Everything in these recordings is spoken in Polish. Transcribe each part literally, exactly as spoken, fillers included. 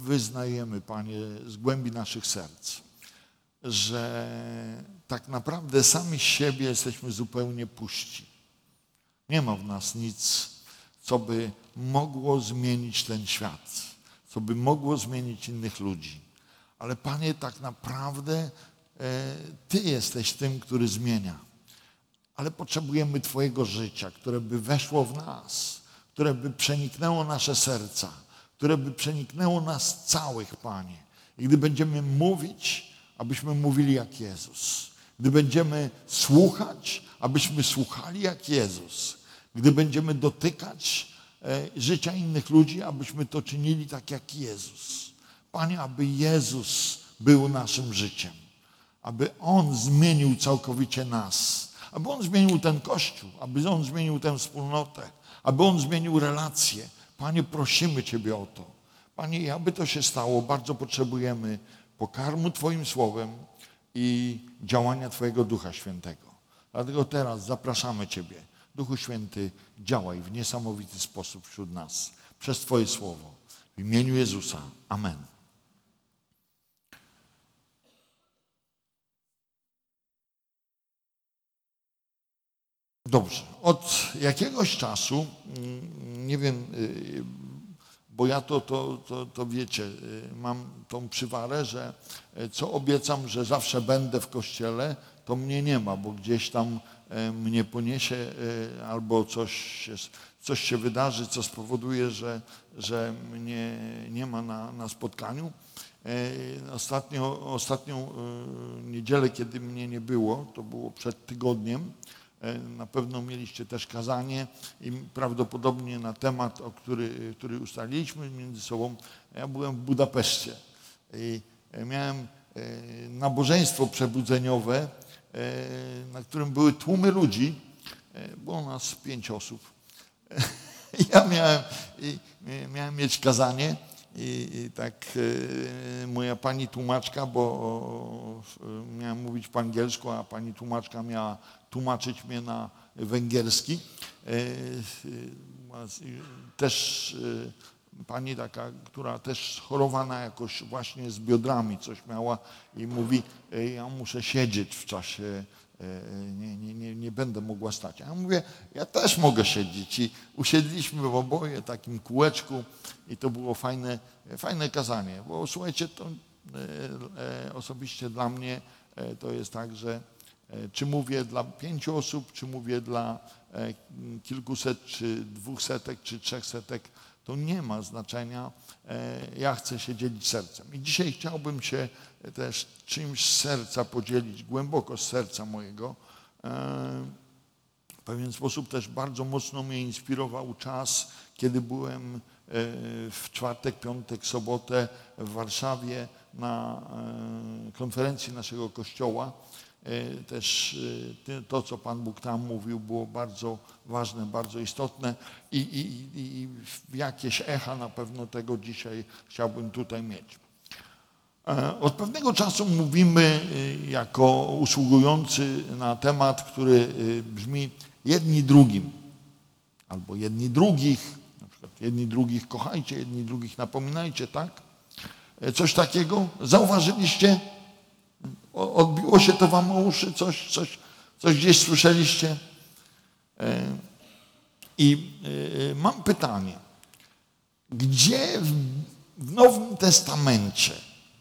wyznajemy, Panie, z głębi naszych serc, że tak naprawdę sami z siebie jesteśmy zupełnie puści. Nie ma w nas nic, co by mogło zmienić ten świat, co by mogło zmienić innych ludzi. Ale Panie, tak naprawdę Ty jesteś tym, który zmienia. Ale potrzebujemy Twojego życia, które by weszło w nas, które by przeniknęło nasze serca, które by przeniknęło nas całych, Panie. I gdy będziemy mówić, abyśmy mówili jak Jezus. Gdy będziemy słuchać, abyśmy słuchali jak Jezus. Gdy będziemy dotykać e, życia innych ludzi, abyśmy to czynili tak jak Jezus. Panie, aby Jezus był naszym życiem. Aby On zmienił całkowicie nas. Aby On zmienił ten Kościół. Aby On zmienił tę wspólnotę. Aby On zmienił relacje. Panie, prosimy Ciebie o to. Panie, i aby to się stało, bardzo potrzebujemy pokarmu Twoim Słowem i działania Twojego Ducha Świętego. Dlatego teraz zapraszamy Ciebie. Duchu Święty, działaj w niesamowity sposób wśród nas. Przez Twoje Słowo. W imieniu Jezusa. Amen. Dobrze. Od jakiegoś czasu, nie wiem, bo ja to, to, to, to wiecie, mam tą przywarę, że co obiecam, że zawsze będę w kościele, to mnie nie ma, bo gdzieś tam mnie poniesie albo coś się, coś się wydarzy, co spowoduje, że, że mnie nie ma na, na spotkaniu. Ostatnio, ostatnią niedzielę, kiedy mnie nie było, to było przed tygodniem, na pewno mieliście też kazanie i prawdopodobnie na temat, o który, który ustaliliśmy między sobą. Ja byłem w Budapeszcie i miałem nabożeństwo przebudzeniowe, na którym były tłumy ludzi. Było nas pięć osób. Ja miałem, miałem mieć kazanie i, i tak moja pani tłumaczka, bo miałem mówić po angielsku, a pani tłumaczka miała tłumaczyć mnie na węgierski. Też pani taka, która też chorowana jakoś właśnie z biodrami coś miała i mówi, ja muszę siedzieć w czasie, nie, nie, nie, nie będę mogła stać. A ja mówię, ja też mogę siedzieć i usiedliśmy w oboje takim kółeczku i to było fajne, fajne kazanie, bo słuchajcie, to osobiście dla mnie to jest tak, że czy mówię dla pięciu osób, czy mówię dla kilkuset, czy dwusetek, czy trzechsetek, to nie ma znaczenia. Ja chcę się dzielić sercem. I dzisiaj chciałbym się też czymś z serca podzielić, głęboko z serca mojego. W pewien sposób też bardzo mocno mnie inspirował czas, kiedy byłem w czwartek, piątek, sobotę w Warszawie na konferencji naszego kościoła. Też to, co Pan Bóg tam mówił, było bardzo ważne, bardzo istotne i, i, i jakieś echa na pewno tego dzisiaj chciałbym tutaj mieć. Od pewnego czasu mówimy jako usługujący na temat, który brzmi jedni drugim, albo jedni drugich, na przykład jedni drugich kochajcie, jedni drugich napominajcie, tak? Coś takiego zauważyliście? Odbiło się to wam o uszy? Coś, coś, coś gdzieś słyszeliście? I mam pytanie. Gdzie w Nowym Testamencie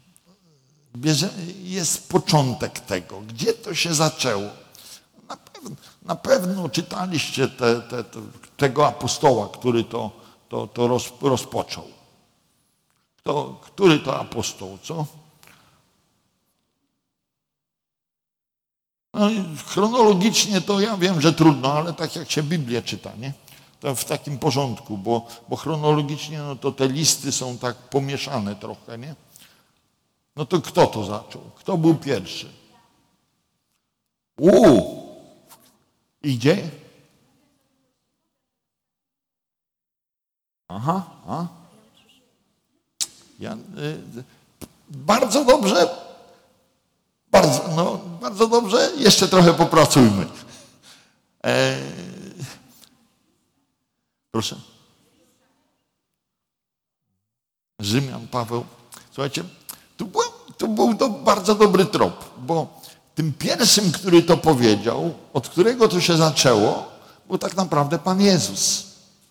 jest początek tego? Gdzie to się zaczęło? Na pewno, na pewno czytaliście te, te, te, tego apostoła, który to, to, to roz, rozpoczął. Kto, który to apostoł, co? No, chronologicznie to ja wiem, że trudno, ale tak jak się Biblię czyta, nie? To w takim porządku, bo, bo chronologicznie no to te listy są tak pomieszane trochę, nie? No to kto to zaczął? Kto był pierwszy? Uuu! Idzie? Aha, a? Ja, y, bardzo dobrze. Bardzo, no, bardzo dobrze, jeszcze trochę popracujmy. E... Proszę. Rzymian, Paweł. Słuchajcie, to, było, to był to bardzo dobry trop, bo tym pierwszym, który to powiedział, od którego to się zaczęło, był tak naprawdę Pan Jezus.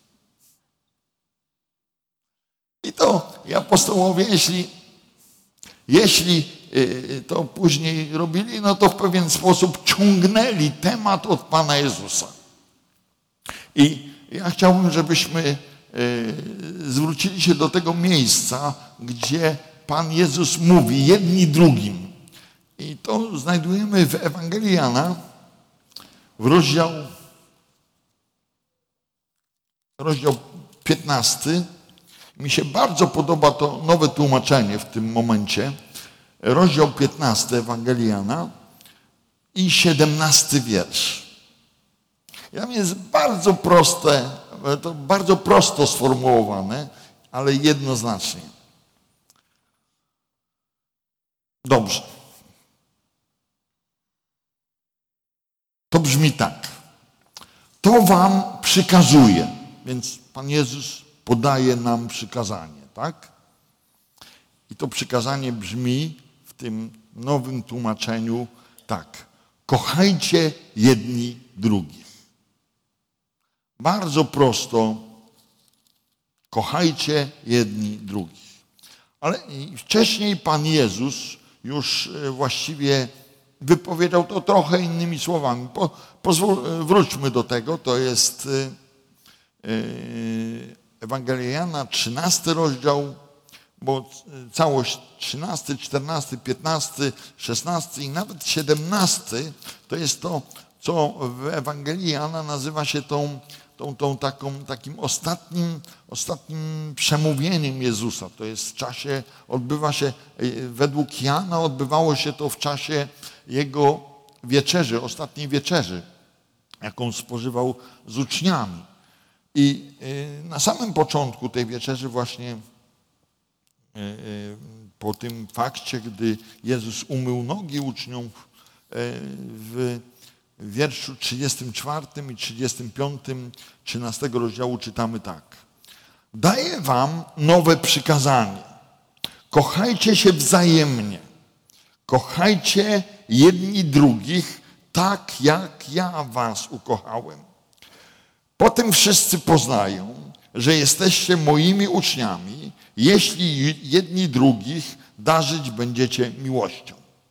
I to i apostołowie, jeśli, jeśli to później robili, no to w pewien sposób ciągnęli temat od Pana Jezusa. I ja chciałbym, żebyśmy zwrócili się do tego miejsca, gdzie Pan Jezus mówi jedni drugim. I to znajdujemy w Ewangelii Jana, w rozdział, rozdział piętnasty. Mi się bardzo podoba to nowe tłumaczenie w tym momencie. Rozdział piętnasty Ewangelii Jana i siedemnasty wiersz. Tam jest bardzo proste, to bardzo prosto sformułowane, ale jednoznacznie. Dobrze. To brzmi tak. To wam przykazuje. Więc Pan Jezus podaje nam przykazanie, tak? I to przykazanie brzmi w tym nowym tłumaczeniu tak. Kochajcie jedni drugich. Bardzo prosto. Kochajcie jedni drugich. Ale wcześniej Pan Jezus już właściwie wypowiedział to trochę innymi słowami. Po, pozwól, wróćmy do tego. To jest yy, Ewangelia Jana, trzynasty rozdział, bo całość trzynasty, czternasty, piętnasty, szesnasty i nawet siedemnasty to jest to, co w Ewangelii Jana nazywa się tą, tą, tą taką, takim ostatnim, ostatnim przemówieniem Jezusa. To jest w czasie, odbywa się, według Jana odbywało się to w czasie Jego wieczerzy, ostatniej wieczerzy, jaką spożywał z uczniami. I na samym początku tej wieczerzy właśnie po tym fakcie, gdy Jezus umył nogi uczniom w wierszu trzydziestym czwartym i trzydziestym piątym trzynastego rozdziału czytamy tak. Daję wam nowe przykazanie. Kochajcie się wzajemnie. Kochajcie jedni drugich tak, jak ja was ukochałem. Potem wszyscy poznają, że jesteście moimi uczniami, jeśli jedni drugich darzyć będziecie miłością.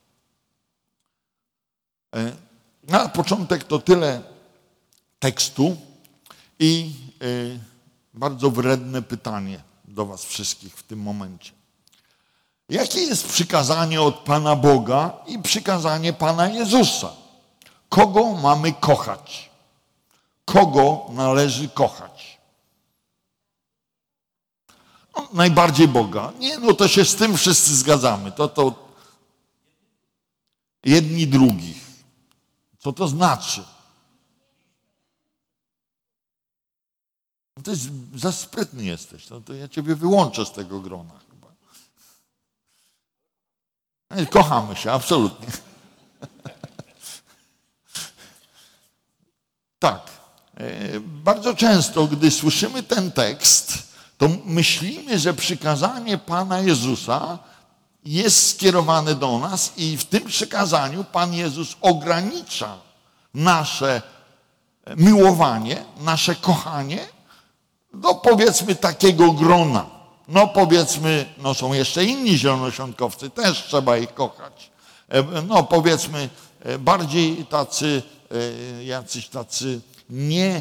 Na początek to tyle tekstu i bardzo wredne pytanie do was wszystkich w tym momencie. Jakie jest przykazanie od Pana Boga i przykazanie Pana Jezusa? Kogo mamy kochać? Kogo należy kochać? No, najbardziej Boga. Nie, no to się z tym wszyscy zgadzamy. To to jedni drugich. Co to znaczy? No to jest, za sprytny jesteś. No to ja ciebie wyłączę z tego grona chyba. Kochamy się, absolutnie. Tak. Bardzo często, gdy słyszymy ten tekst, to myślimy, że przykazanie Pana Jezusa jest skierowane do nas i w tym przykazaniu Pan Jezus ogranicza nasze miłowanie, nasze kochanie do powiedzmy takiego grona. No powiedzmy, no są jeszcze inni zielonoświątkowcy, też trzeba ich kochać. No powiedzmy bardziej tacy, jacyś tacy nie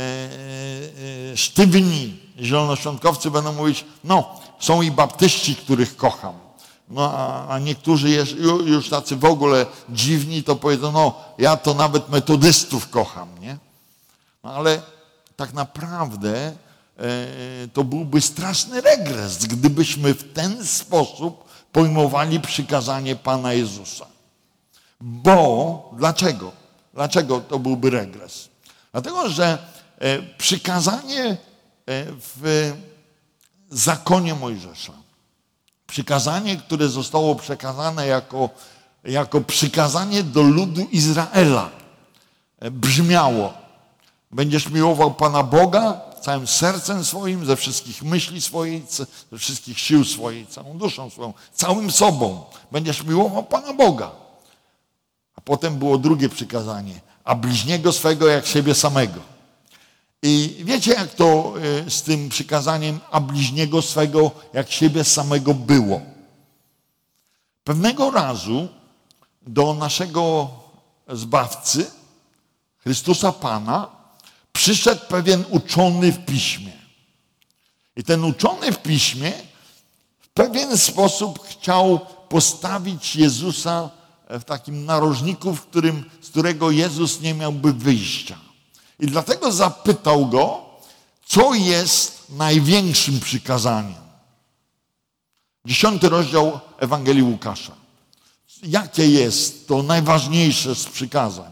sztywni zielonoświątkowcy będą mówić, no są i baptyści, których kocham. No a, a niektórzy już, już tacy w ogóle dziwni to powiedzą, no ja to nawet metodystów kocham, nie? No ale tak naprawdę e, to byłby straszny regres, gdybyśmy w ten sposób pojmowali przykazanie Pana Jezusa. Bo, dlaczego? Dlaczego to byłby regres? Dlatego, że e, przykazanie e, w zakonie Mojżesza, przykazanie, które zostało przekazane jako, jako przykazanie do ludu Izraela, brzmiało: będziesz miłował Pana Boga całym sercem swoim, ze wszystkich myśli swojej, ze wszystkich sił swojej, całą duszą swoją, całym sobą. Będziesz miłował Pana Boga. A potem było drugie przykazanie, a bliźniego swego jak siebie samego. I wiecie, jak to z tym przykazaniem, a bliźniego swego jak siebie samego było? Pewnego razu do naszego Zbawcy, Chrystusa Pana, przyszedł pewien uczony w Piśmie. I ten uczony w Piśmie w pewien sposób chciał postawić Jezusa w takim narożniku, w którym, z którego Jezus nie miałby wyjścia. I dlatego zapytał go, co jest największym przykazaniem. Dziesiąty rozdział Ewangelii Łukasza. Jakie jest to najważniejsze z przykazań?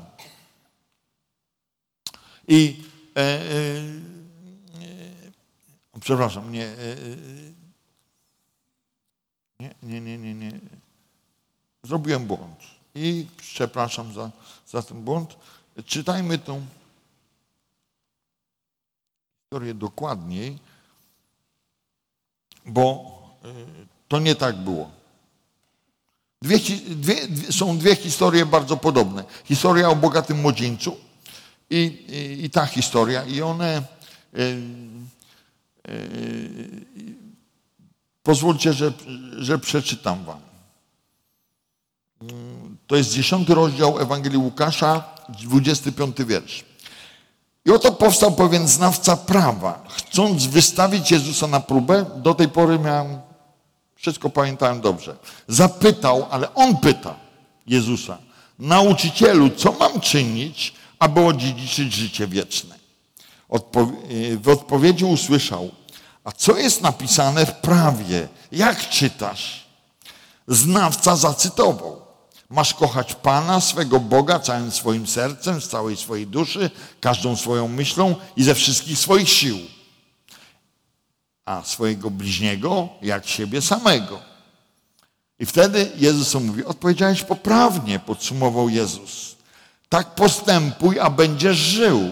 I e, e, e, przepraszam, nie, e, nie, nie, nie, nie, nie. Zrobiłem błąd. I przepraszam za, za ten błąd. Czytajmy tą historię dokładniej, bo to nie tak było. Dwie, dwie, dwie, są dwie historie bardzo podobne. Historia o bogatym młodzieńcu i, i, i ta historia. I one... Y, y, pozwólcie, że, że przeczytam wam. To jest dziesiąty rozdział Ewangelii Łukasza, dwudziesty piąty wiersz. I oto powstał pewien znawca prawa, chcąc wystawić Jezusa na próbę. Do tej pory miałem, wszystko pamiętałem dobrze. Zapytał, ale on pyta Jezusa, nauczycielu, co mam czynić, aby odziedziczyć życie wieczne? Odpo- w odpowiedzi usłyszał, a co jest napisane w prawie? Jak czytasz? Znawca zacytował. Masz kochać Pana, swego Boga, całym swoim sercem, z całej swojej duszy, każdą swoją myślą i ze wszystkich swoich sił. A swojego bliźniego jak siebie samego. I wtedy Jezus mówi, odpowiedziałeś poprawnie, podsumował Jezus. Tak postępuj, a będziesz żył.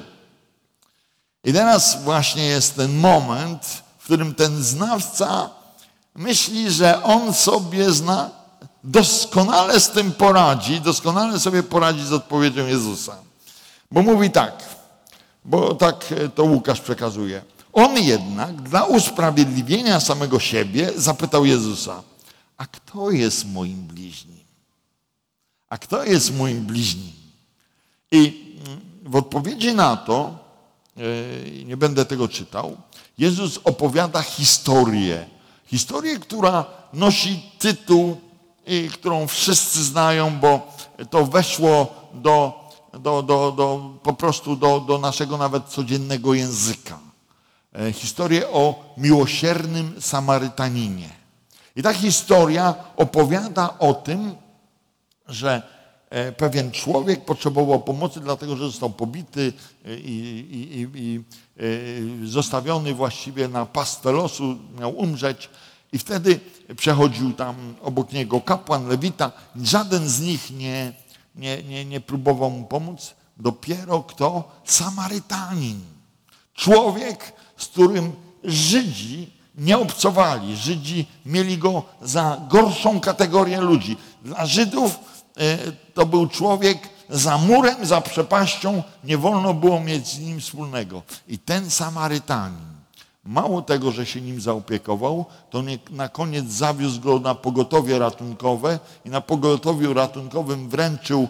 I teraz właśnie jest ten moment, w którym ten znawca myśli, że on sobie zna, doskonale z tym poradzi, doskonale sobie poradzi z odpowiedzią Jezusa. Bo mówi tak, bo tak to Łukasz przekazuje. On jednak dla usprawiedliwienia samego siebie zapytał Jezusa, a kto jest moim bliźnim? A kto jest moim bliźnim? I w odpowiedzi na to, nie będę tego czytał, Jezus opowiada historię. Historię, która nosi tytuł, i którą wszyscy znają, bo to weszło do, do, do, do, po prostu do, do naszego nawet codziennego języka. Historię o miłosiernym Samarytaninie. I ta historia opowiada o tym, że pewien człowiek potrzebował pomocy, dlatego że został pobity i, i, i, i zostawiony właściwie na pastwę losu, miał umrzeć. I wtedy przechodził tam obok niego kapłan, lewita. Żaden z nich nie, nie, nie, nie próbował mu pomóc. Dopiero kto? Samarytanin. Człowiek, z którym Żydzi nie obcowali. Żydzi mieli go za gorszą kategorię ludzi. Dla Żydów to był człowiek za murem, za przepaścią. Nie wolno było mieć z nim wspólnego. I ten Samarytanin, mało tego, że się nim zaopiekował, to nie, na koniec zawiózł go na pogotowie ratunkowe i na pogotowiu ratunkowym wręczył,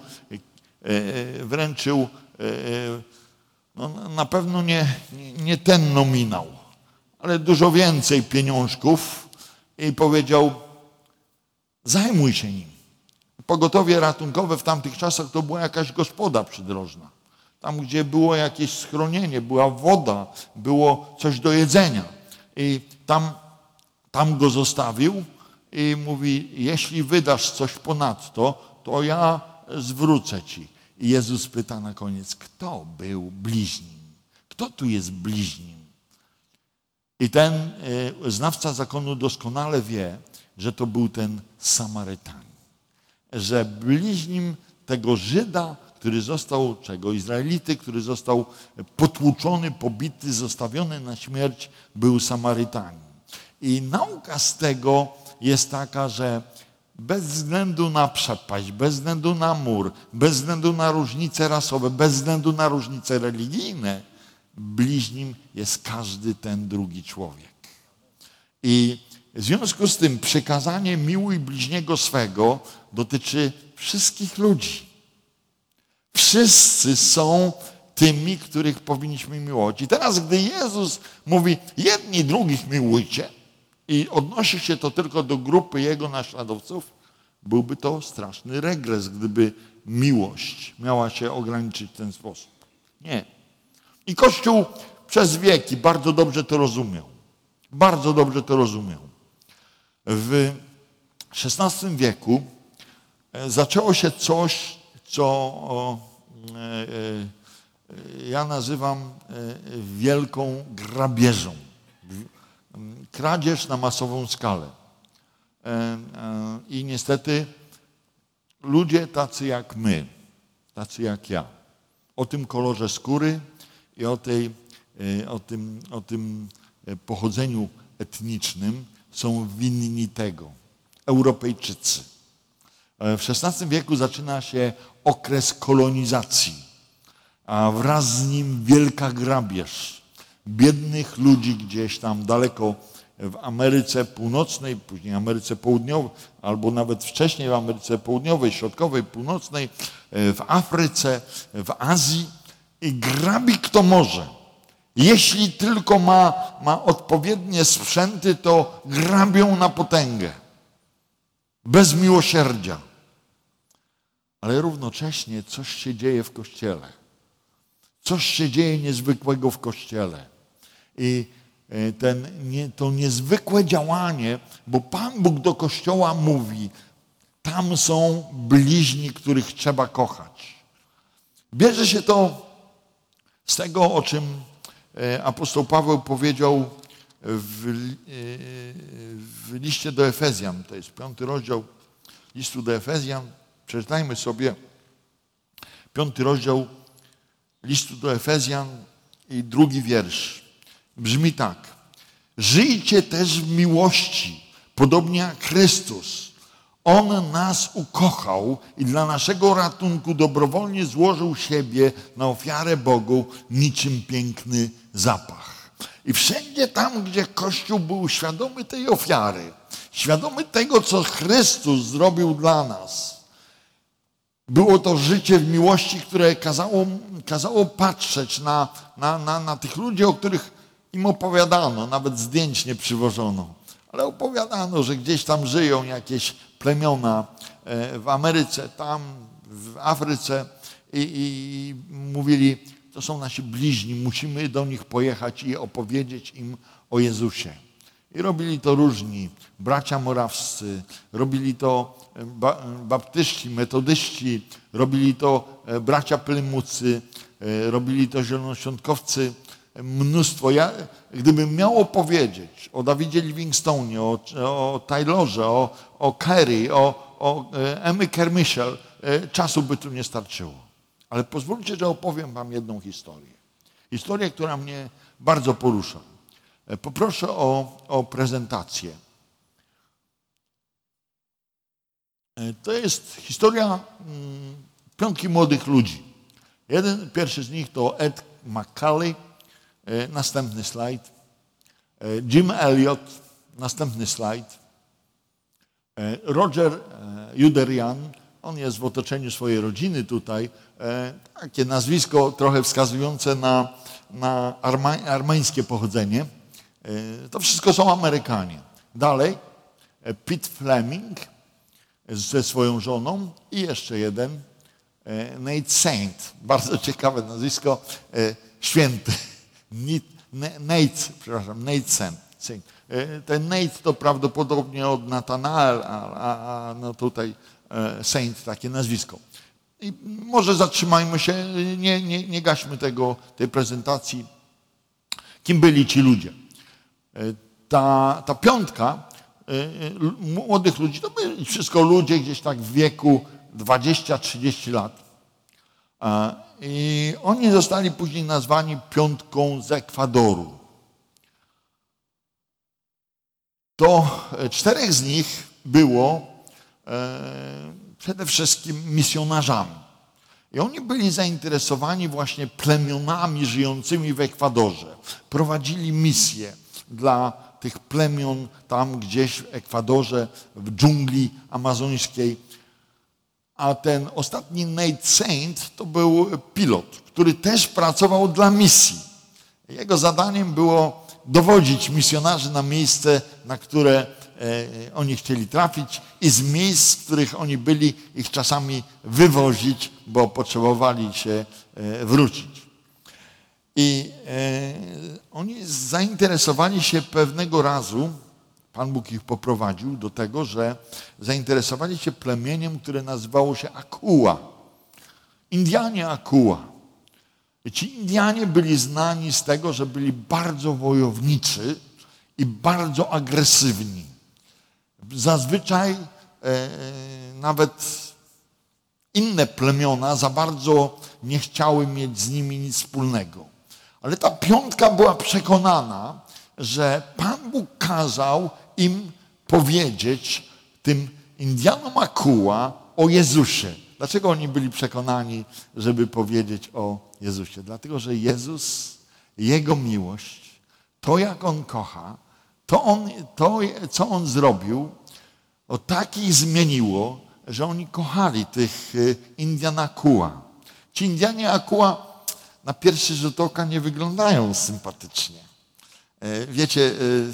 e, wręczył e, no, na pewno nie, nie, nie ten nominał, ale dużo więcej pieniążków i powiedział, zajmuj się nim. Pogotowie ratunkowe w tamtych czasach to była jakaś gospoda przydrożna. Tam, gdzie było jakieś schronienie, była woda, było coś do jedzenia. I tam, tam go zostawił i mówi, jeśli wydasz coś ponadto, to ja zwrócę ci. I Jezus pyta na koniec, kto był bliźnim? Kto tu jest bliźnim? I ten y, znawca zakonu doskonale wie, że to był ten Samarytanin. Że bliźnim tego Żyda, który został, czego? Izraelity, który został potłuczony, pobity, zostawiony na śmierć, był Samarytanin. I nauka z tego jest taka, że bez względu na przepaść, bez względu na mur, bez względu na różnice rasowe, bez względu na różnice religijne, bliźnim jest każdy ten drugi człowiek. I w związku z tym przykazanie miłuj bliźniego swego dotyczy wszystkich ludzi. Wszyscy są tymi, których powinniśmy miłować. I teraz, gdy Jezus mówi, jedni drugich miłujcie i odnosi się to tylko do grupy Jego naśladowców, byłby to straszny regres, gdyby miłość miała się ograniczyć w ten sposób. Nie. I Kościół przez wieki bardzo dobrze to rozumiał. Bardzo dobrze to rozumiał. W szesnastym wieku zaczęło się coś, co ja nazywam wielką grabieżą. Kradzież na masową skalę. I niestety ludzie tacy jak my, tacy jak ja, o tym kolorze skóry i o, tej, o, tym, o tym pochodzeniu etnicznym są winni tego. Europejczycy. W szesnastym wieku zaczyna się okres kolonizacji, a wraz z nim wielka grabież biednych ludzi gdzieś tam daleko w Ameryce Północnej, później Ameryce Południowej, albo nawet wcześniej w Ameryce Południowej, Środkowej, Północnej, w Afryce, w Azji i grabi kto może. Jeśli tylko ma, ma odpowiednie sprzęty, to grabią na potęgę. Bez miłosierdzia. Ale równocześnie coś się dzieje w Kościele. Coś się dzieje niezwykłego w Kościele. I ten, nie, to niezwykłe działanie, bo Pan Bóg do Kościoła mówi, tam są bliźni, których trzeba kochać. Bierze się to z tego, o czym apostoł Paweł powiedział w, w liście do Efezjan. To jest piąty rozdział listu do Efezjan. Przeczytajmy sobie piąty rozdział listu do Efezjan i drugi wiersz. Brzmi tak. Żyjcie też w miłości, podobnie jak Chrystus. On nas ukochał i dla naszego ratunku dobrowolnie złożył siebie na ofiarę Bogu niczym piękny zapach. I wszędzie tam, gdzie Kościół był świadomy tej ofiary, świadomy tego, co Chrystus zrobił dla nas, było to życie w miłości, które kazało, kazało patrzeć na, na, na, na tych ludzi, o których im opowiadano, nawet zdjęć nie przywożono, ale opowiadano, że gdzieś tam żyją jakieś plemiona w Ameryce, tam w Afryce i, i mówili, to są nasi bliźni, musimy do nich pojechać i opowiedzieć im o Jezusie. I robili to różni, bracia morawscy, robili to baptyści, metodyści, robili to bracia plymucy, robili to zielonoświątkowcy, mnóstwo. Ja, gdybym miał opowiedzieć o Dawidzie Livingstonie, o, o Taylorze, o, o Carey, o, o Emmy Kermichel, czasu by tu nie starczyło. Ale pozwólcie, że opowiem wam jedną historię. Historię, która mnie bardzo porusza. Poproszę o, o prezentację. To jest historia mm, piątki młodych ludzi. Jeden, pierwszy z nich to Ed McCully, e, następny slajd. E, Jim Elliot, następny slajd. E, Roger e, Juderian, on jest w otoczeniu swojej rodziny tutaj. E, takie nazwisko trochę wskazujące na, na arma, armeńskie pochodzenie. E, to wszystko są Amerykanie. Dalej, e, Pete Fleming ze swoją żoną i jeszcze jeden, Nate Saint, bardzo ciekawe nazwisko, święty, Nate, przepraszam, Nate Saint. Ten Nate to prawdopodobnie od Nathanael, a, a, a no tutaj Saint, takie nazwisko. I może zatrzymajmy się, nie, nie, nie gaśmy tego, tej prezentacji, kim byli ci ludzie. Ta, ta piątka młodych ludzi, to byli wszystko ludzie gdzieś tak w wieku dwadzieścia trzydzieści lat. I oni zostali później nazwani piątką z Ekwadoru. To czterech z nich było przede wszystkim misjonarzami. I oni byli zainteresowani właśnie plemionami żyjącymi w Ekwadorze. Prowadzili misje dla tych plemion tam gdzieś w Ekwadorze, w dżungli amazońskiej. A ten ostatni Nate Saint to był pilot, który też pracował dla misji. Jego zadaniem było dowodzić misjonarzy na miejsce, na które e, oni chcieli trafić i z miejsc, w których oni byli, ich czasami wywozić, bo potrzebowali się e, wrócić. I e, oni zainteresowali się pewnego razu, Pan Bóg ich poprowadził do tego, że zainteresowali się plemieniem, które nazywało się Akua. Indianie Akua. I ci Indianie byli znani z tego, że byli bardzo wojowniczy i bardzo agresywni. Zazwyczaj e, nawet inne plemiona za bardzo nie chciały mieć z nimi nic wspólnego. Ale ta piątka była przekonana, że Pan Bóg kazał im powiedzieć, tym Indianom Akua, o Jezusie. Dlaczego oni byli przekonani, żeby powiedzieć o Jezusie? Dlatego, że Jezus, Jego miłość, to jak On kocha, to, on, to co On zrobił, o tak ich zmieniło, że oni kochali tych Indian Akua. Ci Indianie Akua na pierwszy rzut oka nie wyglądają sympatycznie. Wiecie,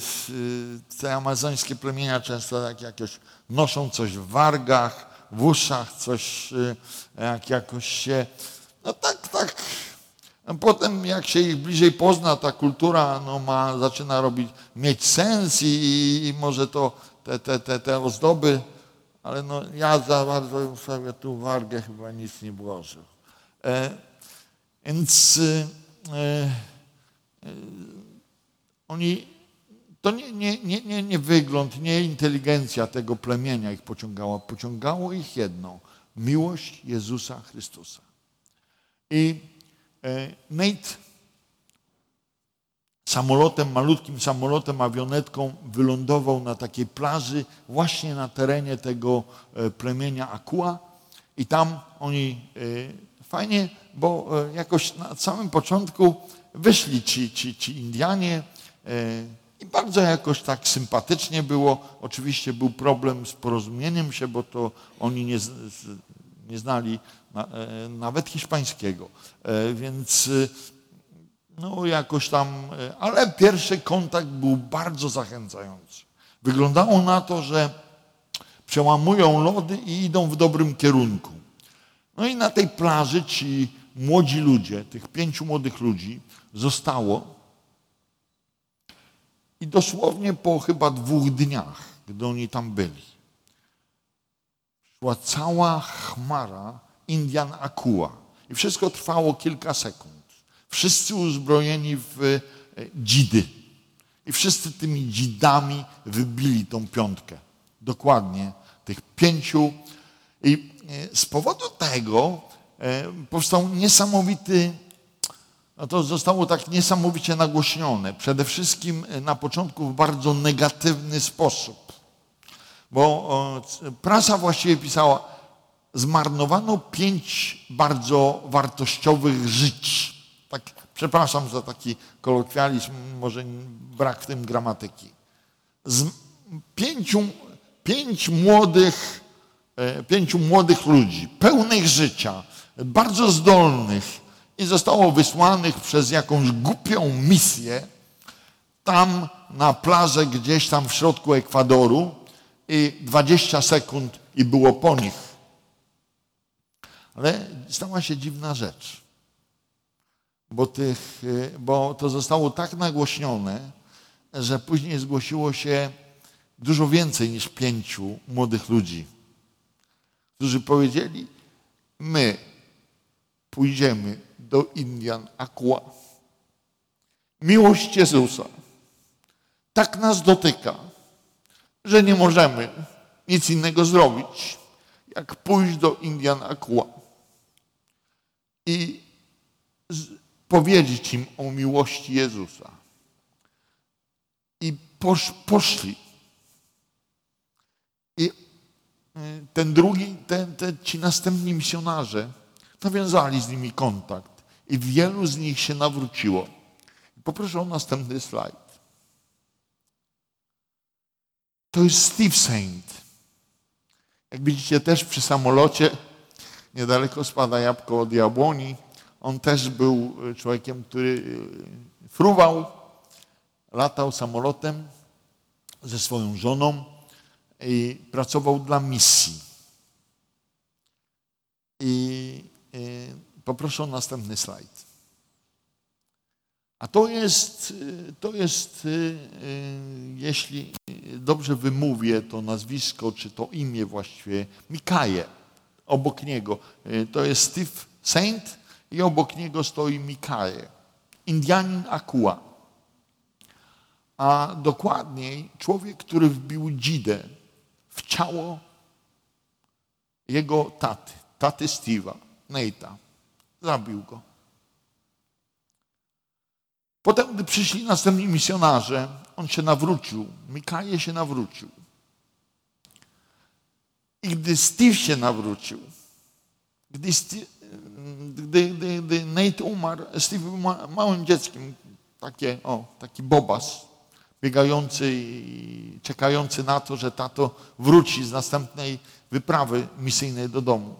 te amazońskie plemienia często tak jakoś noszą coś w wargach, w uszach, coś jak jakoś się, no tak, tak. A potem jak się ich bliżej pozna, ta kultura no, ma, zaczyna robić, mieć sens i, i może to te, te, te, te ozdoby, ale no ja za bardzo sobie tu wargę chyba nic nie włożył. E, więc e, e, oni, to nie, nie, nie, nie, nie wygląd, nie inteligencja tego plemienia ich pociągała. Pociągało ich jedno, miłość Jezusa Chrystusa. I e, Nate samolotem, malutkim samolotem, awionetką wylądował na takiej plaży właśnie na terenie tego e, plemienia Akua i tam oni e, fajnie, bo e, jakoś na samym początku wyszli ci, ci, ci Indianie, i bardzo jakoś tak sympatycznie było. Oczywiście był problem z porozumieniem się, bo to oni nie, nie znali nawet hiszpańskiego. Więc no jakoś tam, ale pierwszy kontakt był bardzo zachęcający. Wyglądało na to, że przełamują lody i idą w dobrym kierunku. No i na tej plaży ci młodzi ludzie, tych pięciu młodych ludzi zostało. I dosłownie po chyba dwóch dniach, gdy oni tam byli, szła cała chmara Indian Akua. I wszystko trwało kilka sekund. Wszyscy uzbrojeni w dzidy. I wszyscy tymi dzidami wybili tą piątkę. Dokładnie tych pięciu. I z powodu tego powstał niesamowity No to zostało tak niesamowicie nagłośnione. Przede wszystkim na początku w bardzo negatywny sposób. Bo prasa właściwie pisała, zmarnowano pięć bardzo wartościowych żyć. Tak, przepraszam za taki kolokwializm, może brak w tym gramatyki. Z pięciu, pięć młodych, pięciu młodych ludzi, pełnych życia, bardzo zdolnych, i zostało wysłanych przez jakąś głupią misję tam na plażę gdzieś tam w środku Ekwadoru i dwadzieścia sekund i było po nich. Ale stała się dziwna rzecz, bo, tych, bo to zostało tak nagłośnione, że później zgłosiło się dużo więcej niż pięciu młodych ludzi, którzy powiedzieli, my pójdziemy do Indian Akua. Miłość Jezusa tak nas dotyka, że nie możemy nic innego zrobić, jak pójść do Indian Akua. i z, powiedzieć im o miłości Jezusa. I posz, poszli. I ten drugi, ten, ten, ci następni misjonarze nawiązali z nimi kontakt i wielu z nich się nawróciło. Poproszę o następny slajd. To jest Steve Saint. Jak widzicie, też przy samolocie, niedaleko spada jabłko od jabłoni. On też był człowiekiem, który fruwał, latał samolotem ze swoją żoną i pracował dla misji. I, i poproszę o następny slajd. A to jest, to jest, jeśli dobrze wymówię to nazwisko, czy to imię właściwie, Mikaje. Obok niego. To jest Steve Saint i obok niego stoi Mikaje. Indianin Akua. A dokładniej człowiek, który wbił dzidę w ciało jego taty, taty Steve'a, Nate'a. Zabił go. Potem, gdy przyszli następni misjonarze, on się nawrócił. Mikaje się nawrócił. I gdy Steve się nawrócił, gdy, Steve, gdy, gdy, gdy Nate umarł, Steve był ma, małym dzieckiem, takie, o, taki bobas, biegający i czekający na to, że tato wróci z następnej wyprawy misyjnej do domu.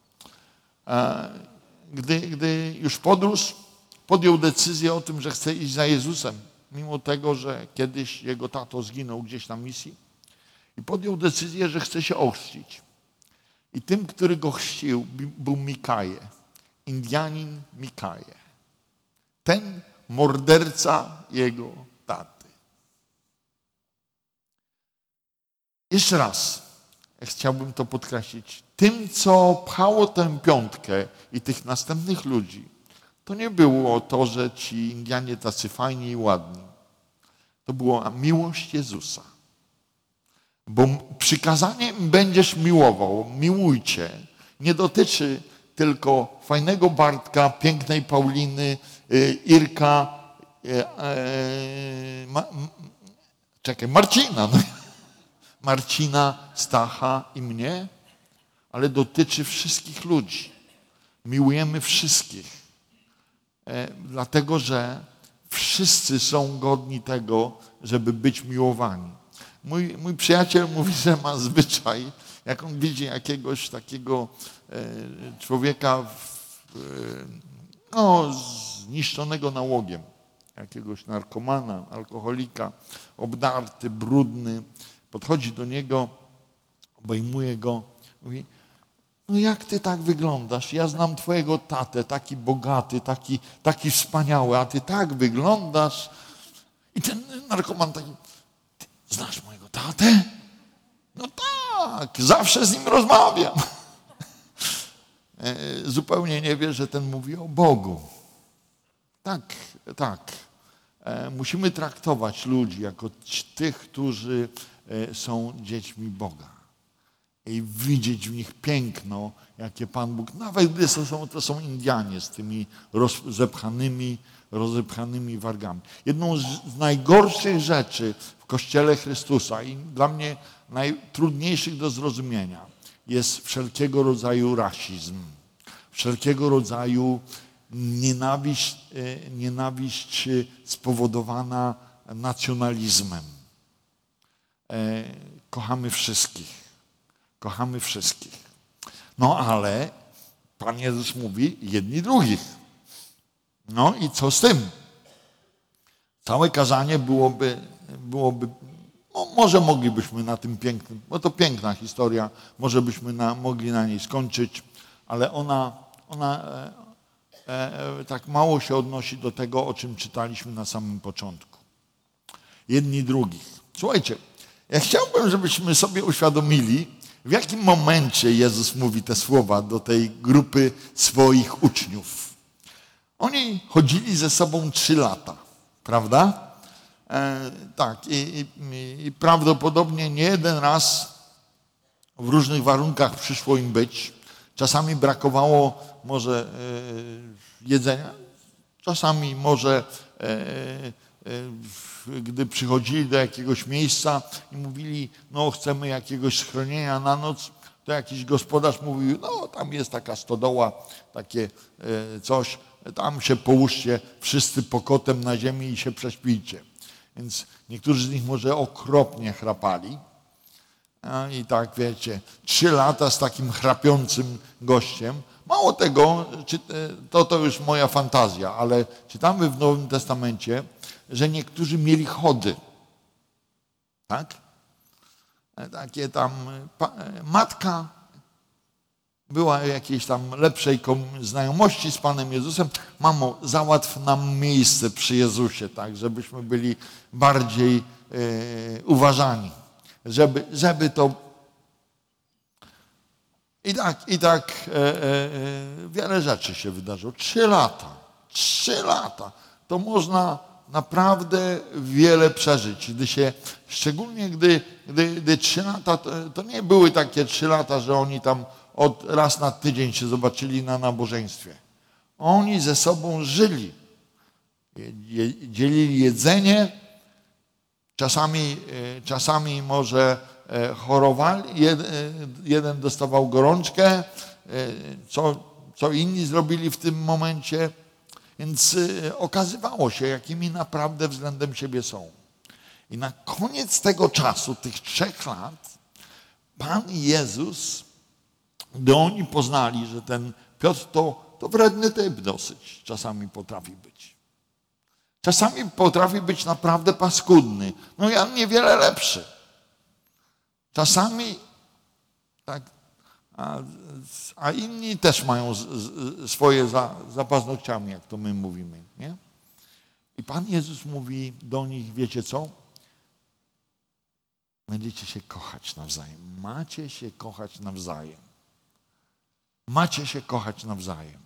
Gdy, gdy już podrósł, podjął decyzję o tym, że chce iść za Jezusem, mimo tego, że kiedyś jego tato zginął gdzieś na misji. I podjął decyzję, że chce się ochrzcić. I tym, który go chrzcił, był Mikaje, Indianin Mikaje. Ten morderca jego taty. Jeszcze raz chciałbym to podkreślić. Tym, co pchało tę piątkę i tych następnych ludzi, to nie było to, że ci Indianie tacy fajni i ładni. To była miłość Jezusa. Bo przykazanie będziesz miłował, miłujcie, nie dotyczy tylko fajnego Bartka, pięknej Pauliny, Irka, ma, czekaj, Marcina, no. Marcina, Stacha i mnie, ale dotyczy wszystkich ludzi. Miłujemy wszystkich, dlatego że wszyscy są godni tego, żeby być miłowani. Mój, mój przyjaciel mówi, że ma zwyczaj, jak on widzi jakiegoś takiego e, człowieka w, e, no, zniszczonego nałogiem, jakiegoś narkomana, alkoholika, obdarty, brudny, podchodzi do niego, obejmuje go, mówi, no jak ty tak wyglądasz? Ja znam twojego tatę, taki bogaty, taki, taki wspaniały, a ty tak wyglądasz. I ten narkoman taki, ty znasz mojego tatę? No tak, zawsze z nim rozmawiam. Zupełnie nie wie, że ten mówi o Bogu. Tak, tak. Musimy traktować ludzi jako tych, którzy są dziećmi Boga. I widzieć w nich piękno, jakie Pan Bóg, nawet gdy to są, to są Indianie z tymi rozepchanymi, rozepchanymi wargami. Jedną z, z najgorszych rzeczy w Kościele Chrystusa i dla mnie najtrudniejszych do zrozumienia jest wszelkiego rodzaju rasizm, wszelkiego rodzaju nienawiść, nienawiść spowodowana nacjonalizmem. Kochamy wszystkich. Kochamy wszystkich. No ale Pan Jezus mówi jedni drugich. No i co z tym? Całe kazanie byłoby, byłoby no może moglibyśmy na tym pięknym, bo to piękna historia, może byśmy na, mogli na niej skończyć, ale ona, ona e, e, tak mało się odnosi do tego, o czym czytaliśmy na samym początku. Jedni drugich. Słuchajcie, ja chciałbym, żebyśmy sobie uświadomili, w jakim momencie Jezus mówi te słowa do tej grupy swoich uczniów. Oni chodzili ze sobą trzy lata, prawda? E, tak, i, i, i prawdopodobnie nie jeden raz w różnych warunkach przyszło im być. Czasami brakowało może jedzenia, czasami może gdy przychodzili do jakiegoś miejsca i mówili, no chcemy jakiegoś schronienia na noc, to jakiś gospodarz mówił, no tam jest taka stodoła, takie coś, tam się połóżcie wszyscy pokotem na ziemi i się prześpijcie. Więc niektórzy z nich może okropnie chrapali. I tak wiecie, trzy lata z takim chrapiącym gościem. Mało tego, to to już moja fantazja, ale czytamy w Nowym Testamencie, że niektórzy mieli chody. Tak? Takie tam, matka była jakiejś tam lepszej znajomości z Panem Jezusem. Mamo, załatw nam miejsce przy Jezusie, tak, żebyśmy byli bardziej e, uważani. Żeby, żeby to... I tak, i tak e, e, wiele rzeczy się wydarzyło. Trzy lata. Trzy lata. To można naprawdę wiele przeżyć. Gdy się, szczególnie gdy, gdy, gdy trzy lata, to, to nie były takie trzy lata, że oni tam od raz na tydzień się zobaczyli na nabożeństwie. Oni ze sobą żyli. Dzielili jedzenie. Czasami, czasami może chorowali, jeden dostawał gorączkę, co, co inni zrobili w tym momencie. Więc okazywało się, jakimi naprawdę względem siebie są. I na koniec tego czasu, tych trzech lat, Pan Jezus, gdy oni poznali, że ten Piotr to, to wredny typ dosyć czasami potrafi być. Czasami potrafi być naprawdę paskudny. No Jan niewiele lepszy. Czasami tak, a, a inni też mają z, z, swoje za, za paznokciami, jak to my mówimy. Nie? I Pan Jezus mówi do nich, wiecie co? Będziecie się kochać nawzajem. Macie się kochać nawzajem. Macie się kochać nawzajem.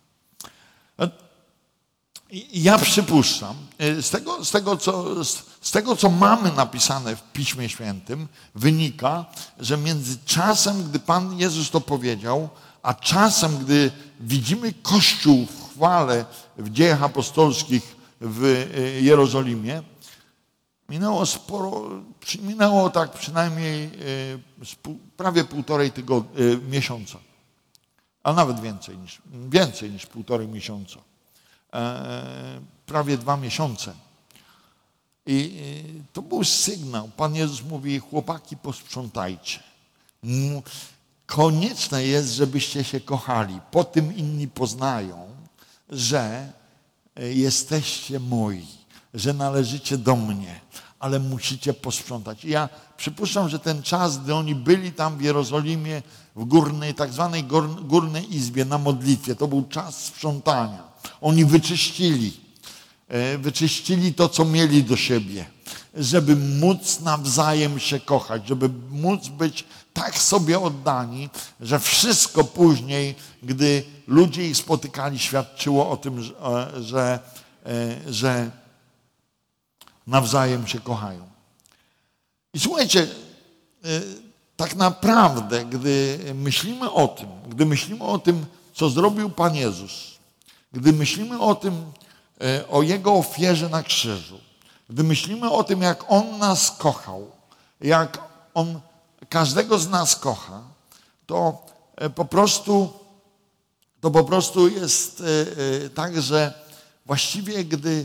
I ja przypuszczam, z tego, z, tego, co, z tego, co mamy napisane w Piśmie Świętym, wynika, że między czasem, gdy Pan Jezus to powiedział, a czasem, gdy widzimy Kościół w chwale w Dziejach Apostolskich w Jerozolimie, minęło sporo, minęło tak przynajmniej prawie półtorej tygodnia, miesiąca, a nawet więcej niż, więcej niż półtorej miesiąca. Prawie dwa miesiące. I to był sygnał. Pan Jezus mówi, chłopaki, posprzątajcie. Konieczne jest, żebyście się kochali. Po tym inni poznają, że jesteście moi, że należycie do mnie, ale musicie posprzątać. I ja przypuszczam, że ten czas, gdy oni byli tam w Jerozolimie, w górnej, tak zwanej górnej izbie na modlitwie, to był czas sprzątania. Oni wyczyścili, wyczyścili to, co mieli do siebie, żeby móc nawzajem się kochać, żeby móc być tak sobie oddani, że wszystko później, gdy ludzie ich spotykali, świadczyło o tym, że, że, że nawzajem się kochają. I słuchajcie, tak naprawdę, gdy myślimy o tym, gdy myślimy o tym, co zrobił Pan Jezus, gdy myślimy o tym, o Jego ofierze na krzyżu, gdy myślimy o tym, jak On nas kochał, jak On każdego z nas kocha, to po prostu, to po prostu jest tak, że właściwie gdy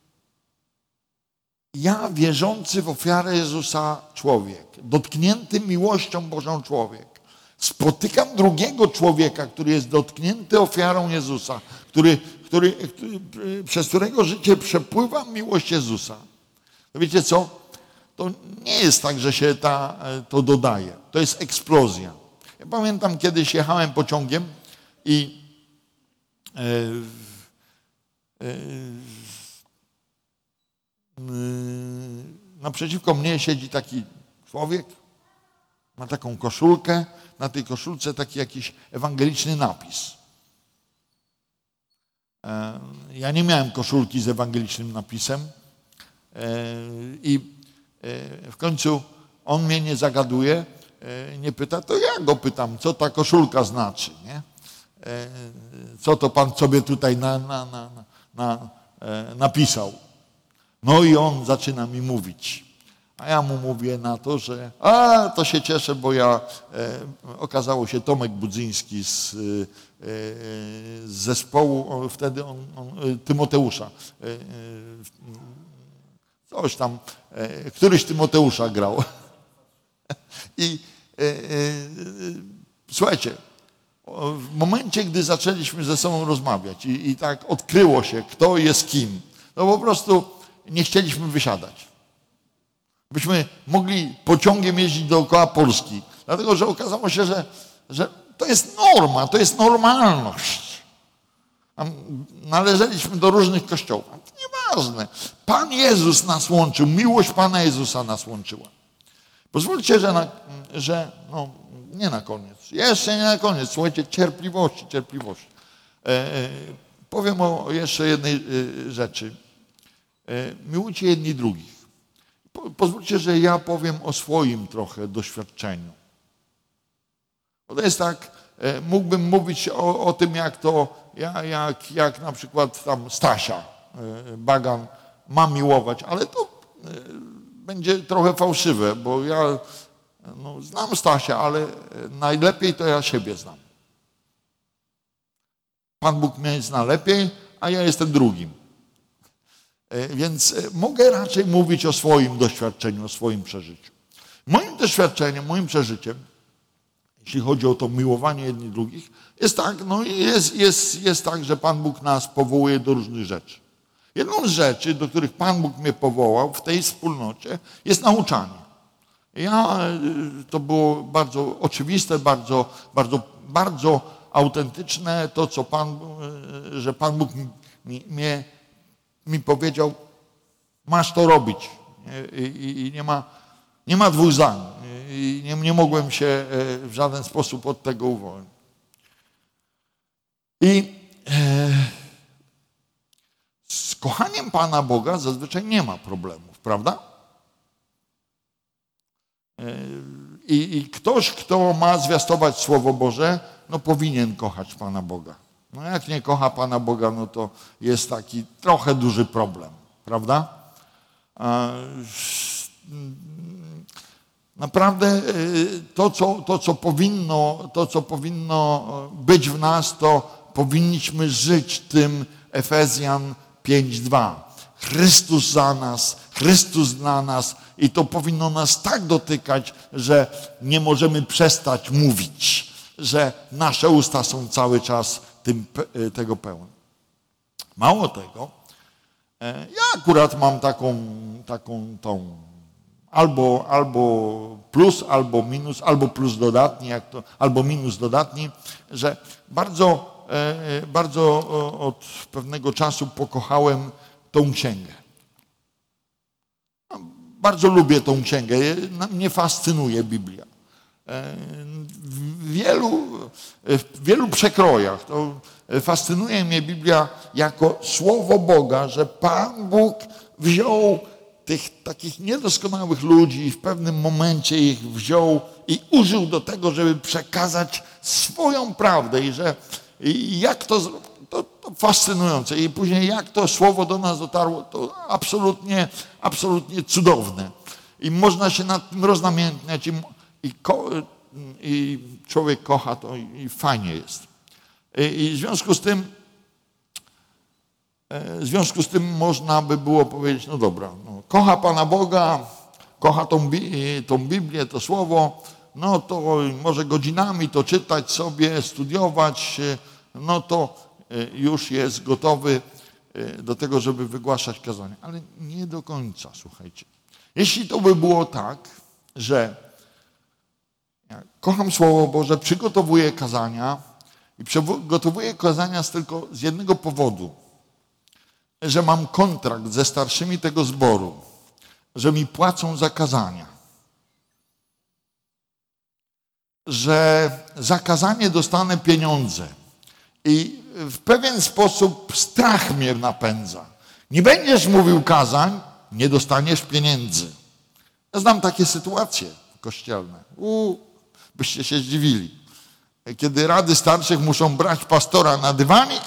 ja, wierzący w ofiarę Jezusa człowiek, dotknięty miłością Bożą człowiek, spotykam drugiego człowieka, który jest dotknięty ofiarą Jezusa, który, który, który, przez którego życie przepływa miłość Jezusa. To wiecie co? To nie jest tak, że się ta, to dodaje. To jest eksplozja. Ja pamiętam, kiedyś jechałem pociągiem i e, e, naprzeciwko mnie siedzi taki człowiek, ma taką koszulkę, na tej koszulce taki jakiś ewangeliczny napis. Ja nie miałem koszulki z ewangelicznym napisem i w końcu on mnie nie zagaduje, nie pyta, to ja go pytam, co ta koszulka znaczy, nie? co to pan sobie tutaj na, na, na, na, napisał. No i on zaczyna mi mówić. A ja mu mówię na to, że a, to się cieszę, bo ja, e, okazało się Tomek Budzyński z, e, z zespołu, on, wtedy on, on, Tymoteusza, e, e, coś tam, e, któryś Tymoteusza grał. I e, e, słuchajcie, w momencie, gdy zaczęliśmy ze sobą rozmawiać i, i tak odkryło się, kto jest kim, no po prostu nie chcieliśmy wysiadać. Byśmy mogli pociągiem jeździć dookoła Polski, dlatego że okazało się, że, że to jest norma, to jest normalność. Należeliśmy do różnych kościołów. Nieważne. Pan Jezus nas łączył, miłość Pana Jezusa nas łączyła. Pozwólcie, że, na, że no, nie na koniec, jeszcze nie na koniec, słuchajcie, cierpliwości, cierpliwości. E, e, powiem o jeszcze jednej e, rzeczy. E, miłujcie jedni drugich. Pozwólcie, że ja powiem o swoim trochę doświadczeniu. Bo to jest tak, mógłbym mówić o, o tym, jak to, jak, jak na przykład tam Stasia Bagan ma miłować, ale to będzie trochę fałszywe, bo ja no, znam Stasia, ale najlepiej to ja siebie znam. Pan Bóg mnie zna lepiej, a ja jestem drugim. Więc mogę raczej mówić o swoim doświadczeniu, o swoim przeżyciu. Moim doświadczeniem, moim przeżyciem, jeśli chodzi o to miłowanie jednych drugich, jest tak, no jest, jest, jest tak, że Pan Bóg nas powołuje do różnych rzeczy. Jedną z rzeczy, do których Pan Bóg mnie powołał w tej wspólnocie, jest nauczanie. Ja, to było bardzo oczywiste, bardzo, bardzo, bardzo autentyczne, to co Pan, że Pan Bóg mi, mnie mi powiedział, masz to robić. I, i, i nie, ma, nie ma dwóch zdań. I nie, nie mogłem się w żaden sposób od tego uwolnić. I e, z kochaniem Pana Boga zazwyczaj nie ma problemów, prawda? E, i, I ktoś, kto ma zwiastować Słowo Boże, no powinien kochać Pana Boga. No jak nie kocha Pana Boga, no to jest taki trochę duży problem, prawda? Naprawdę to co, to, co powinno, to, co powinno być w nas, to powinniśmy żyć tym Efezjan pięć dwa. Chrystus za nas, Chrystus dla nas i to powinno nas tak dotykać, że nie możemy przestać mówić, że nasze usta są cały czas tym, tego pełne. Mało tego, ja akurat mam taką, taką tą albo, albo plus, albo minus, albo plus dodatni, jak to, albo minus dodatni, że bardzo, bardzo od pewnego czasu pokochałem tą księgę. Bardzo lubię tą księgę, mnie fascynuje Biblia. W wielu, w wielu przekrojach to fascynuje mnie Biblia jako Słowo Boga, że Pan Bóg wziął tych takich niedoskonałych ludzi i w pewnym momencie ich wziął i użył do tego, żeby przekazać swoją prawdę i że i jak to, to, to fascynujące i później jak to Słowo do nas dotarło, to absolutnie, absolutnie cudowne. I można się nad tym roznamiętniać i, i, ko, i człowiek kocha to i, i fajnie jest. I, I w związku z tym w związku z tym można by było powiedzieć, no dobra, no, kocha Pana Boga, kocha tą, tą Biblię, to Słowo, no to może godzinami to czytać sobie, studiować, no to już jest gotowy do tego, żeby wygłaszać kazania. Ale nie do końca, słuchajcie. Jeśli to by było tak, że ja kocham Słowo Boże, przygotowuję kazania i przygotowuję kazania z tylko z jednego powodu, że mam kontrakt ze starszymi tego zboru, że mi płacą za kazania, że za kazanie dostanę pieniądze i w pewien sposób strach mnie napędza. Nie będziesz mówił kazań, nie dostaniesz pieniędzy. Ja znam takie sytuacje kościelne. U, byście się zdziwili. kiedy rady starszych muszą brać pastora na dywanik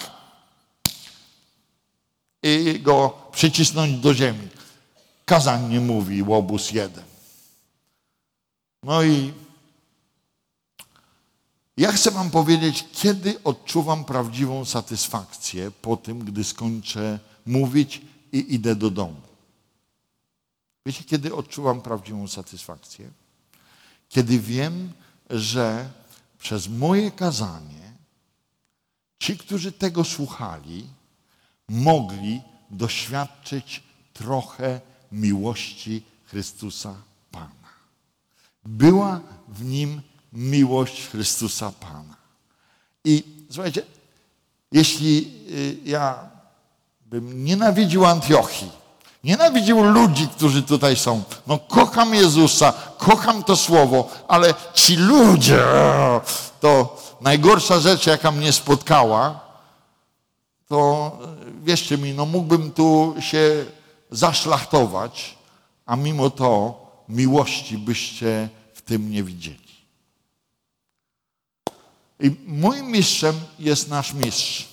i go przycisnąć do ziemi. Kazan nie mówi, łobuz jeden. No i ja chcę wam powiedzieć, kiedy odczuwam prawdziwą satysfakcję po tym, gdy skończę mówić i idę do domu. Wiecie, kiedy odczuwam prawdziwą satysfakcję? Kiedy wiem, że przez moje kazanie ci, którzy tego słuchali, mogli doświadczyć trochę miłości Chrystusa Pana. Była w nim miłość Chrystusa Pana. I słuchajcie, jeśli ja bym nienawidził Antiochii, nienawidził ludzi, którzy tutaj są, no kocham Jezusa, kocham to Słowo, ale ci ludzie, to najgorsza rzecz, jaka mnie spotkała, to wierzcie mi, no mógłbym tu się zaszlachtować, a mimo to miłości byście w tym nie widzieli. I moim mistrzem jest nasz mistrz.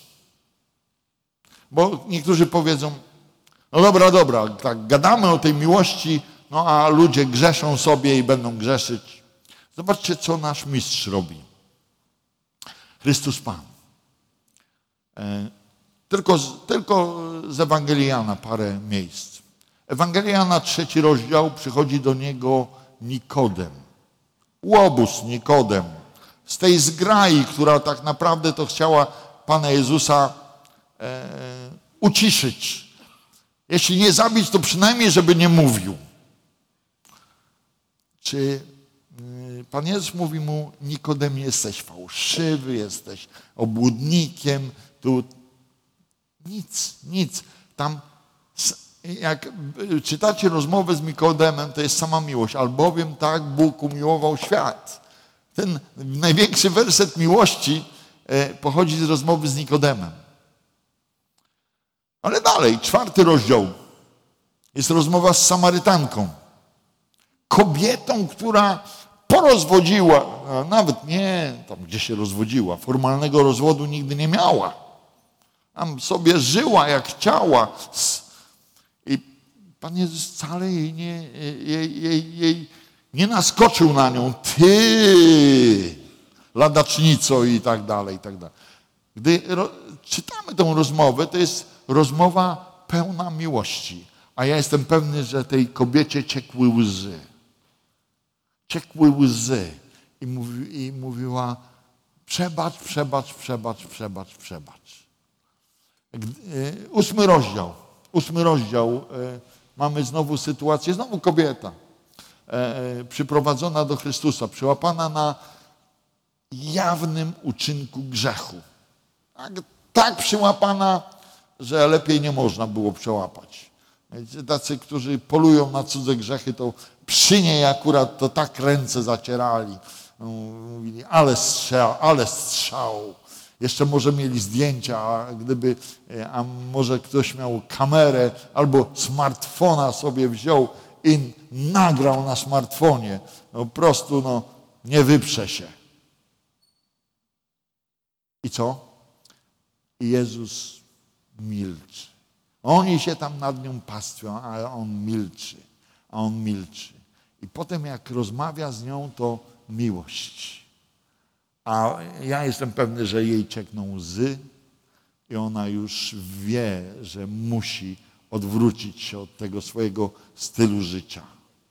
Bo niektórzy powiedzą, no dobra, dobra, tak gadamy o tej miłości, no a ludzie grzeszą sobie i będą grzeszyć. Zobaczcie, co nasz mistrz robi. Chrystus Pan. E, tylko, z, tylko z Ewangelii Jana parę miejsc. Ewangelia Jana, trzeci rozdział, przychodzi do niego Nikodem. Łobuz Nikodem. Z tej zgrai, która tak naprawdę to chciała Pana Jezusa e, uciszyć. Jeśli nie zabić, to przynajmniej, żeby nie mówił. Czy Pan Jezus mówi mu, Nikodem, jesteś fałszywy, jesteś obłudnikiem. Tu nic, nic. Tam, jak czytacie rozmowę z Nikodemem, to jest sama miłość. Albowiem tak Bóg umiłował świat. Ten największy werset miłości pochodzi z rozmowy z Nikodemem. Ale dalej, czwarty rozdział. Jest rozmowa z Samarytanką. Kobietą, która porozwodziła, a nawet nie tam, gdzie się rozwodziła, formalnego rozwodu nigdy nie miała. Tam sobie żyła jak chciała. I Pan Jezus wcale jej nie, jej, jej, jej nie naskoczył na nią. Ty, ladacznico i tak dalej, i tak dalej. Gdy ro, czytamy tą rozmowę, to jest rozmowa pełna miłości. A ja jestem pewny, że tej kobiecie ciekły łzy. Ciekły łzy. I, mówi, i mówiła, przebacz, przebacz, przebacz, przebacz, przebacz. Ósmy rozdział. Ósmy rozdział. Mamy znowu sytuację, znowu kobieta. Przyprowadzona do Chrystusa, przyłapana na jawnym uczynku grzechu. Tak, tak przyłapana, że lepiej nie można było przełapać. Tacy, którzy polują na cudze grzechy, to przy niej akurat to tak ręce zacierali. Mówili, ale strzał, ale strzał. Jeszcze może mieli zdjęcia, a gdyby, a może ktoś miał kamerę albo smartfona sobie wziął i nagrał na smartfonie. No po prostu no, nie wyprze się. I co? I Jezus milczy. Oni się tam nad nią pastwią, a on milczy. A on milczy. I potem jak rozmawia z nią, to miłość. A ja jestem pewny, że jej ciekną łzy i ona już wie, że musi odwrócić się od tego swojego stylu życia.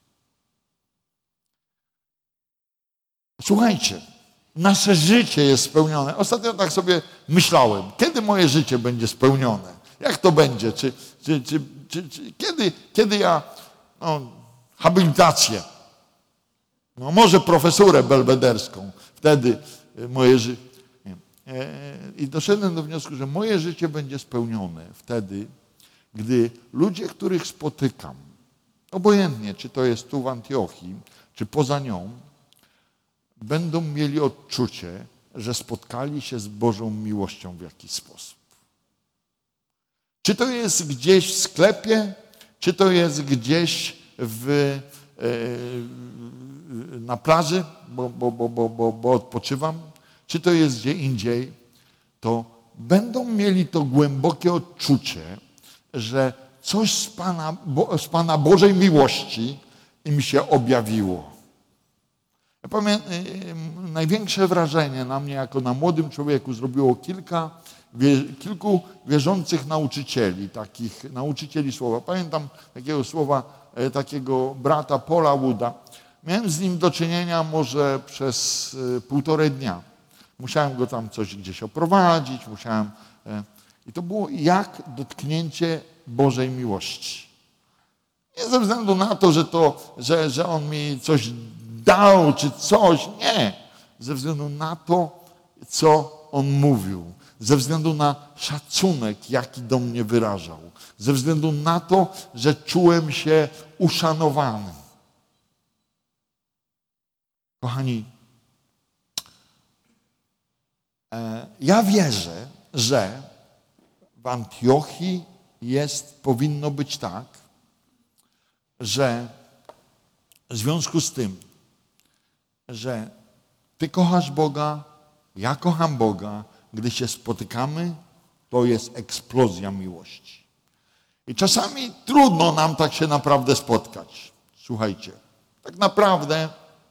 Słuchajcie, nasze życie jest spełnione. Ostatnio tak sobie myślałem, kiedy moje życie będzie spełnione? Jak to będzie? Czy, czy, czy, czy, czy kiedy, kiedy ja no, habilitację, no może profesurę belwederską, wtedy moje życie. I doszedłem do wniosku, że moje życie będzie spełnione wtedy, gdy ludzie, których spotykam, obojętnie, czy to jest tu w Antiochii, czy poza nią, będą mieli odczucie, że spotkali się z Bożą miłością w jakiś sposób. Czy to jest gdzieś w sklepie, czy to jest gdzieś w, na plaży, bo, bo, bo, bo, bo, bo odpoczywam, czy to jest gdzie indziej, to będą mieli to głębokie odczucie, że coś z Pana, z Pana Bożej miłości im się objawiło. Ja pamiętam, największe wrażenie na mnie, jako na młodym człowieku, zrobiło kilka, kilku wierzących nauczycieli, takich nauczycieli słowa. Pamiętam takiego słowa, takiego brata Paula Wooda. Miałem z nim do czynienia może przez półtorej dnia. Musiałem go tam coś gdzieś oprowadzić, musiałem... I to było jak dotknięcie Bożej miłości. Nie ze względu na to, że, to że, że on mi coś dał, czy coś. Nie. Ze względu na to, co on mówił. Ze względu na szacunek, jaki do mnie wyrażał. Ze względu na to, że czułem się uszanowany. Kochani, ja wierzę, że w Antiochii jest, powinno być tak, że w związku z tym, że Ty kochasz Boga, ja kocham Boga, gdy się spotykamy, to jest eksplozja miłości. I czasami trudno nam tak się naprawdę spotkać. Słuchajcie, tak naprawdę,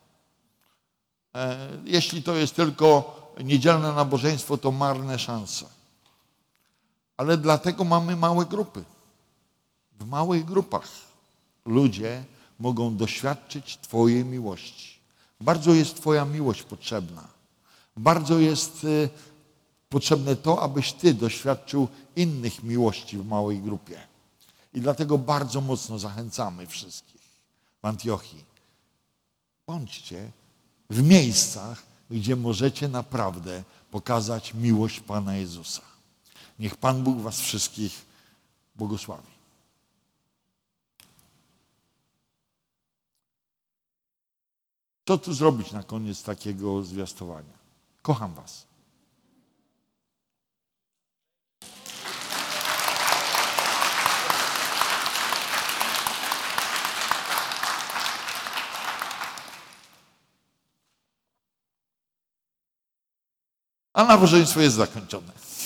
e, jeśli to jest tylko niedzielne nabożeństwo, to marne szanse. Ale dlatego mamy małe grupy. W małych grupach ludzie mogą doświadczyć Twojej miłości. Bardzo jest Twoja miłość potrzebna. Bardzo jest y, potrzebne to, abyś Ty doświadczył innych miłości w małej grupie. I dlatego bardzo mocno zachęcamy wszystkich w Antiochii. Bądźcie w miejscach, gdzie możecie naprawdę pokazać miłość Pana Jezusa. Niech Pan Bóg was wszystkich błogosławi. Co tu zrobić na koniec takiego zwiastowania? Kocham was. A nabożeństwo jest zakończone.